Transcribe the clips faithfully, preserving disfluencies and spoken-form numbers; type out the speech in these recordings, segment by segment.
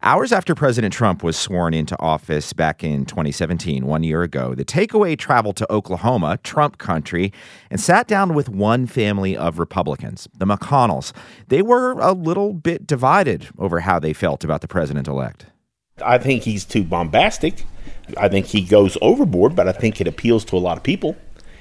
Hours after President Trump was sworn into office back in twenty seventeen, one year ago, the takeaway traveled to Oklahoma, Trump country, and sat down with one family of Republicans, the McConnells. They were a little bit divided over how they felt about the president-elect. I think he's too bombastic. I think he goes overboard, but I think it appeals to a lot of people.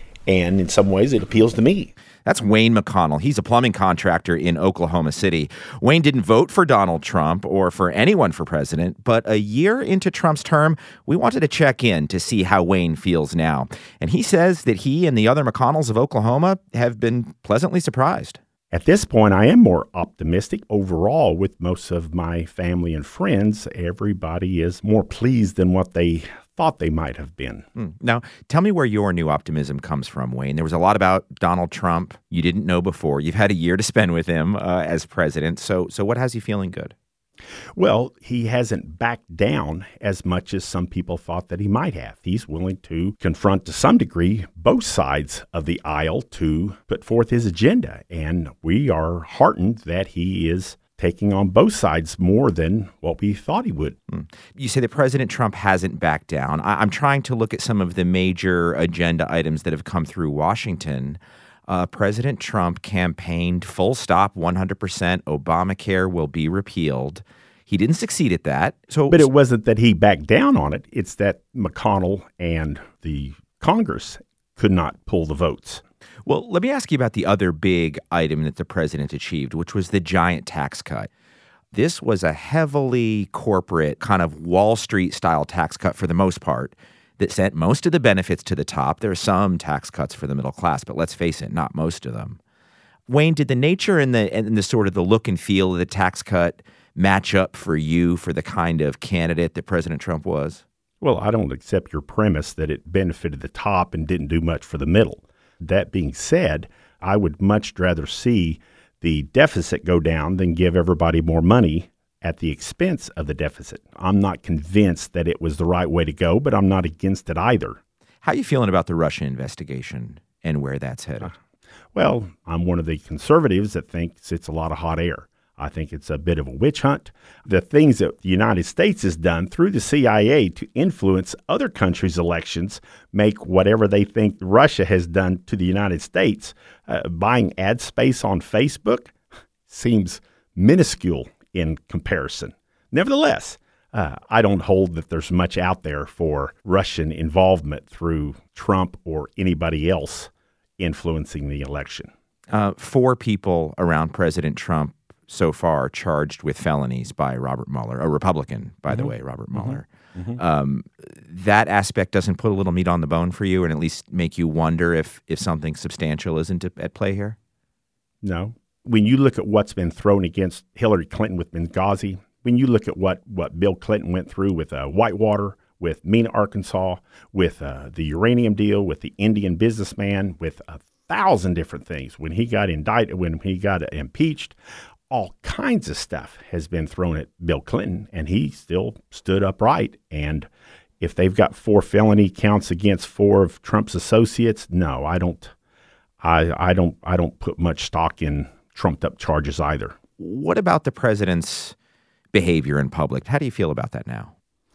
And in some ways, it appeals to me. That's Wayne McConnell. He's a plumbing contractor in Oklahoma City. Wayne didn't vote for Donald Trump or for anyone for president, but a year into Trump's term, we wanted to check in to see how Wayne feels now. And he says that he and the other McConnells of Oklahoma have been pleasantly surprised. At this point, I am more optimistic. Overall, with most of my family and friends, everybody is more pleased than what they thought they might have been. Mm. Now, tell me where your new optimism comes from, Wayne. There was a lot about Donald Trump you didn't know before. You've had a year to spend with him uh, as president. So, so what has you feeling good? Well, he hasn't backed down as much as some people thought that he might have. He's willing to confront, to some degree, both sides of the aisle to put forth his agenda. And we are heartened that he is taking on both sides more than what we thought he would. You say that President Trump hasn't backed down. I- I'm trying to look at some of the major agenda items that have come through Washington. Uh, President Trump campaigned full stop, one hundred percent Obamacare will be repealed. He didn't succeed at that. So, But it wasn't that he backed down on it. It's that McConnell and the Congress could not pull the votes. Well, let me ask you about the other big item that the president achieved, which was the giant tax cut. This was a heavily corporate kind of Wall Street style tax cut for the most part that sent most of the benefits to the top. There are some tax cuts for the middle class, but let's face it, not most of them. Wayne, did the nature and the and the sort of the look and feel of the tax cut match up for you for the kind of candidate that President Trump was? Well, I don't accept your premise that it benefited the top and didn't do much for the middle. That being said, I would much rather see the deficit go down than give everybody more money at the expense of the deficit. I'm not convinced that it was the right way to go, but I'm not against it either. How are you feeling about the Russia investigation and where that's headed? Well, I'm one of the conservatives that thinks it's a lot of hot air. I think it's a bit of a witch hunt. The things that the United States has done through the C I A to influence other countries' elections make whatever they think Russia has done to the United States, uh, buying ad space on Facebook, seems minuscule in comparison. Nevertheless, uh, I don't hold that there's much out there for Russian involvement through Trump or anybody else influencing the election. Uh, four people around President Trump so far charged with felonies by Robert Mueller, a Republican, by mm-hmm. the way, Robert Mueller. Mm-hmm. Um, that aspect doesn't put a little meat on the bone for you and at least make you wonder if, if something substantial isn't at play here? No. When you look at what's been thrown against Hillary Clinton with Benghazi, when you look at what, what Bill Clinton went through with uh, Whitewater, with Mena, Arkansas, with uh, the uranium deal, with the Indian businessman, with a thousand different things, when he got indicted, when he got impeached, all kinds of stuff has been thrown at Bill Clinton, and he still stood upright. And if they've got four felony counts against four of Trump's associates, no, I don't. I I don't. I don't put much stock in trumped-up charges either. What about the president's behavior in public? How do you feel about that now?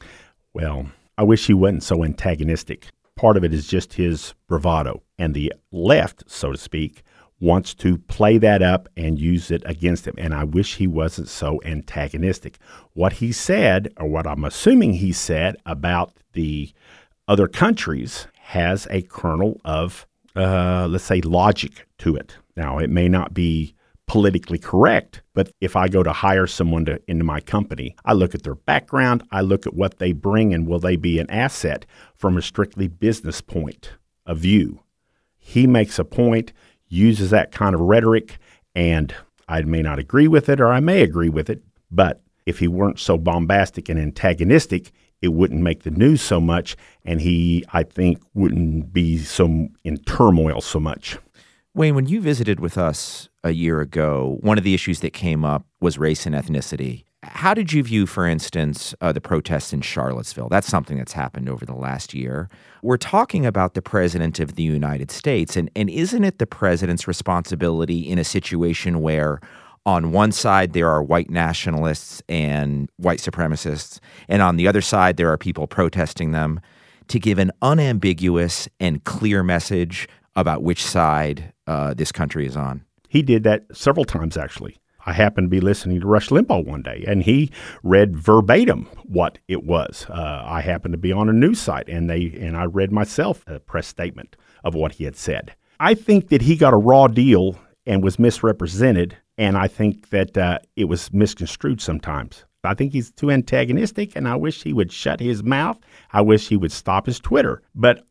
Well, I wish he wasn't so antagonistic. Part of it is just his bravado, and the left, so to speak, wants to play that up and use it against him. And I wish he wasn't so antagonistic. What he said, or what I'm assuming he said about the other countries, has a kernel of, uh, let's say, logic to it. Now, it may not be politically correct, but if I go to hire someone to, into my company, I look at their background, I look at what they bring, and will they be an asset from a strictly business point of view. He makes a point, uses that kind of rhetoric, and I may not agree with it or I may agree with it, but if he weren't so bombastic and antagonistic, it wouldn't make the news so much, and he, I think, wouldn't be so in turmoil so much. Wayne, when you visited with us a year ago, one of the issues that came up was race and ethnicity. How did you view, for instance, uh, the protests in Charlottesville? That's something that's happened over the last year. We're talking about the president of the United States, and, and isn't it the president's responsibility in a situation where On one side, there are white nationalists and white supremacists, and on the other side, there are people protesting them, to give an unambiguous and clear message about which side uh, this country is on. He did that several times, actually. I happened to be listening to Rush Limbaugh one day, and he read verbatim what it was. Uh, I happened to be on a news site, and they and I read myself a press statement of what he had said. I think that he got a raw deal and was misrepresented, and I think that uh, it was misconstrued sometimes. I think he's too antagonistic, and I wish he would shut his mouth. I wish he would stop his Twitter. But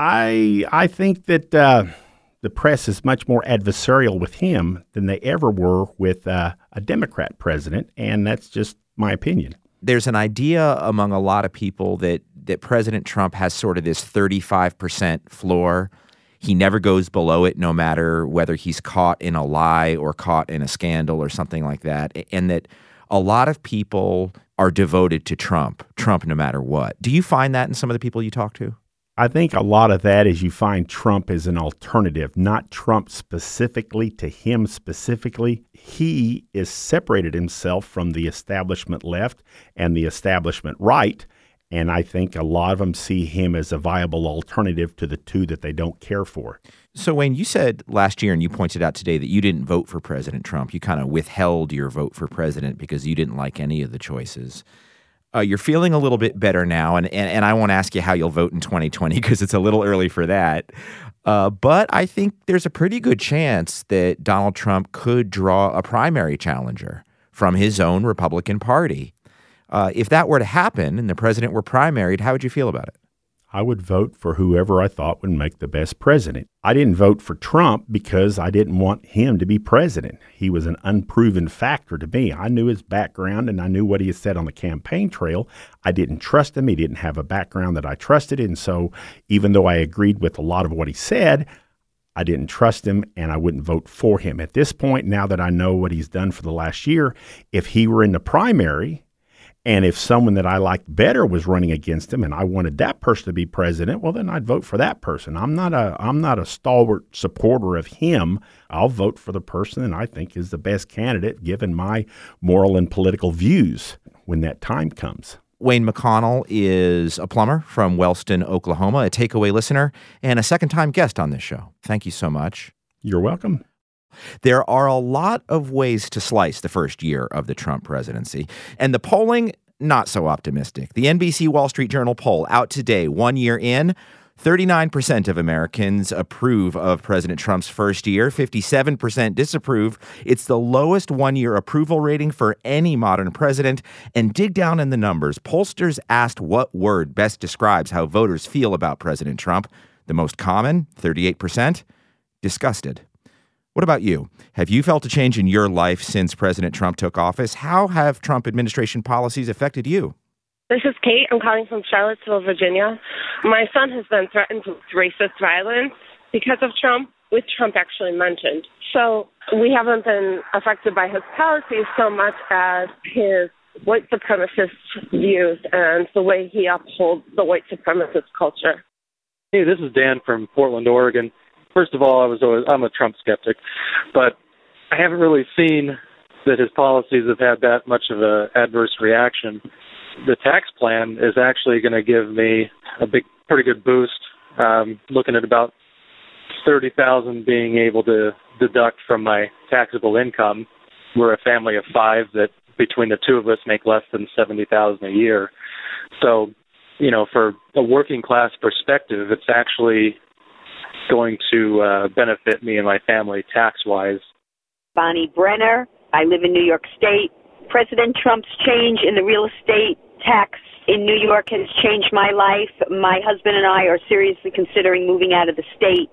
I I think that uh, the press is much more adversarial with him than they ever were with uh, a Democrat president, and that's just my opinion. There's an idea among a lot of people that that President Trump has sort of this thirty-five percent floor. He never goes below it, no matter whether he's caught in a lie or caught in a scandal or something like that, and that a lot of people are devoted to Trump, Trump no matter what. Do you find that in some of the people you talk to? I think a lot of that is you find Trump as an alternative, not Trump specifically to him specifically. He is separated himself from the establishment left and the establishment right, and I think a lot of them see him as a viable alternative to the two that they don't care for. So, Wayne, you said last year, and you pointed out today, that you didn't vote for President Trump. You kind of withheld your vote for president because you didn't like any of the choices. Uh, you're feeling a little bit better now, and, and, and I won't ask you how you'll vote in twenty twenty because it's a little early for that. Uh, but I think there's a pretty good chance that Donald Trump could draw a primary challenger from his own Republican Party. Uh, if that were to happen and the president were primaried, how would you feel about it? I would vote for whoever I thought would make the best president. I didn't vote for Trump because I didn't want him to be president. He was an unproven factor to me. I knew his background and I knew what he had said on the campaign trail. I didn't trust him. He didn't have a background that I trusted. And so even though I agreed with a lot of what he said, I didn't trust him and I wouldn't vote for him. At this point, now that I know what he's done for the last year, if he were in the primary, and if someone that I liked better was running against him and I wanted that person to be president, well, then I'd vote for that person. I'm not a I'm not a stalwart supporter of him. I'll vote for the person that I think is the best candidate given my moral and political views when that time comes. Wayne McConnell is a plumber from Wellston, Oklahoma, a takeaway listener, and a second-time guest on this show. Thank you so much. You're welcome. There are a lot of ways to slice the first year of the Trump presidency, and the polling, not so optimistic. The N B C Wall Street Journal poll out today, one year in, thirty-nine percent of Americans approve of President Trump's first year, fifty-seven percent disapprove. It's the lowest one-year approval rating for any modern president. And dig down in the numbers. Pollsters asked what word best describes how voters feel about President Trump. The most common, thirty-eight percent, disgusted. What about you? Have you felt a change in your life since President Trump took office? How have Trump administration policies affected you? This is Kate. I'm calling from Charlottesville, Virginia. My son has been threatened with racist violence because of Trump, with Trump actually mentioned. So we haven't been affected by his policies so much as his white supremacist views and the way he upholds the white supremacist culture. Hey, this is Dan from Portland, Oregon. First of all, I was always, I'm a Trump skeptic, but I haven't really seen that his policies have had that much of an adverse reaction. The tax plan is actually going to give me a big, pretty good boost. Um, looking at about thirty thousand dollars being able to deduct from my taxable income. We're a family of five that between the two of us make less than seventy thousand dollars a year. So, you know, for a working class perspective, it's actually going to uh, benefit me and my family tax-wise. Bonnie Brenner. I live in New York State. President Trump's change in the real estate tax in New York has changed my life. My husband and I are seriously considering moving out of the state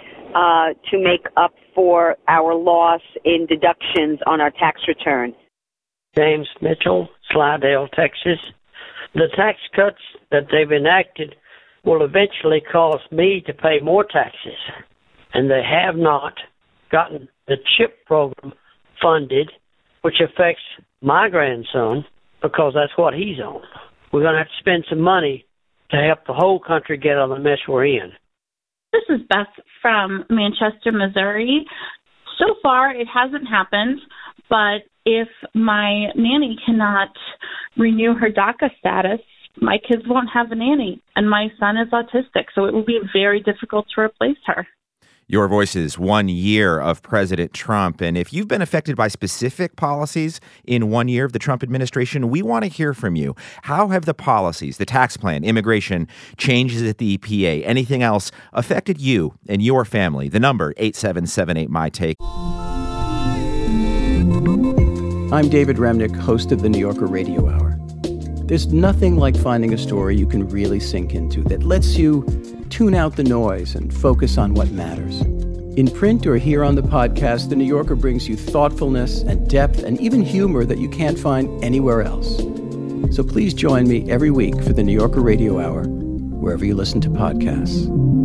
uh, to make up for our loss in deductions on our tax return. James Mitchell, Slidell, Texas. The tax cuts that they've enacted will eventually cause me to pay more taxes, and they have not gotten the CHIP program funded, which affects my grandson because that's what he's on. We're going to have to spend some money to help the whole country get out of the mess we're in. This is Beth from Manchester, Missouri. So far, it hasn't happened, But if my nanny cannot renew her DACA status, my kids won't have a nanny. And my son is autistic, so it will be very difficult to replace her. Your Voices, one year of President Trump. And if you've been affected by specific policies in one year of the Trump administration, we want to hear from you. How have the policies, the tax plan, immigration, changes at the E P A, anything else affected you and your family? The number, eight seven seven eight, M Y T A K E. I'm David Remnick, host of the New Yorker Radio Hour. There's nothing like finding a story you can really sink into that lets you tune out the noise and focus on what matters. In print or here on the podcast, The New Yorker brings you thoughtfulness and depth and even humor that you can't find anywhere else. So please join me every week for The New Yorker Radio Hour, wherever you listen to podcasts.